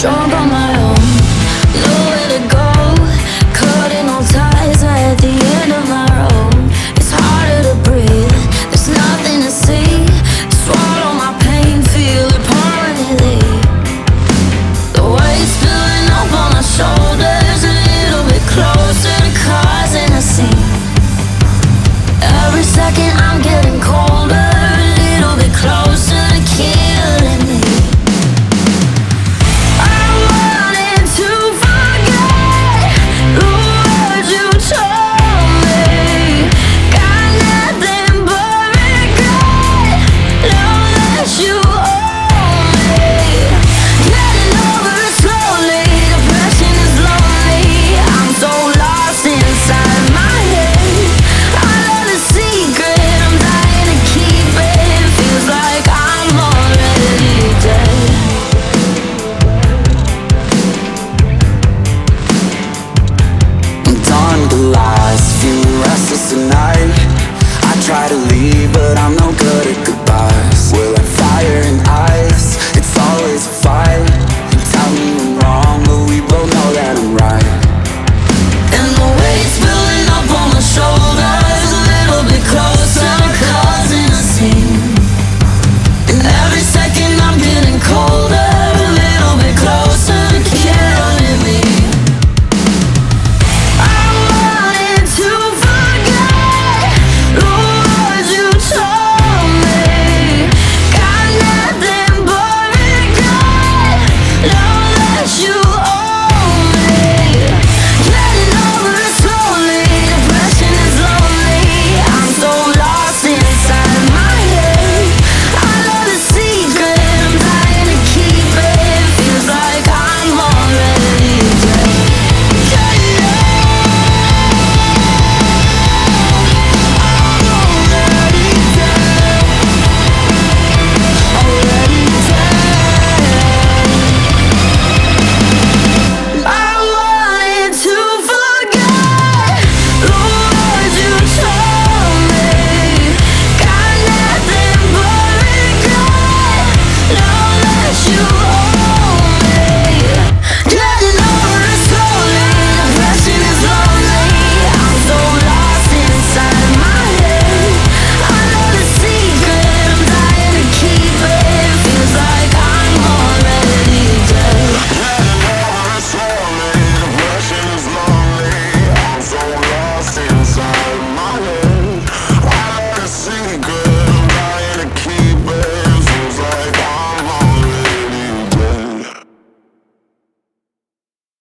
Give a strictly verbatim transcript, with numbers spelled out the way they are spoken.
Drunk on my own, nowhere to go, cutting all ties at the end of my road. It's harder to breathe, there's nothing to see. Swallow my pain, feel it permanently. The weight spilling up on my shoulders, a little bit closer to causing a scene. Every second I'm getting colder, a little bit closer to killing me. Tonight, I try to leave, but I'm no good at goodbyes. We're like fire and ice, it's always a fight. You tell me I'm wrong, but we both know that I'm right. And the weight's building up on my shoulders, a little bit closer, causing a scene. And every second I'm getting colder, a little bit closer to killing me. Inside my head, I let it secret.